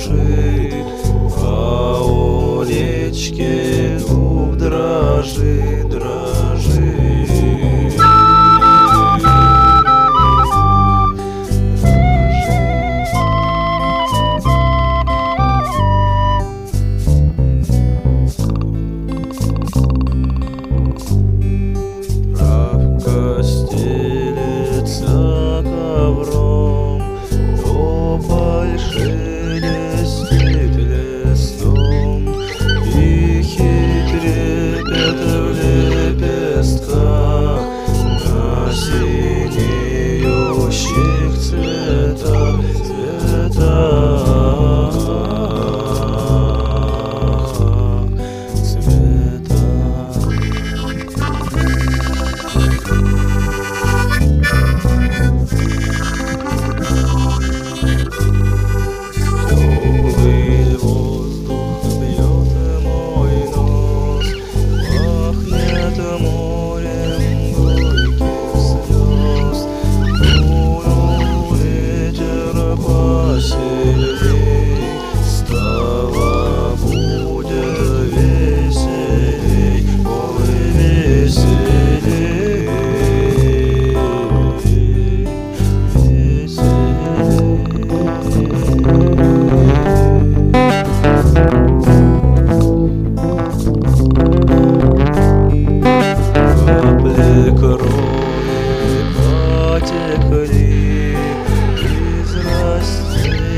души, а у речки дуб дрожит, дрожит. Травка стелется ковром, тополь шелестит листом, тихий трепет в лепестках на синеющих цветах, цветах, цветах. Теплый воздух бьет мой нос, пахнет морем горьких слез. Дунул ветер посильней, стало будет веселей, ой, веселей, капли крови потекли из растений.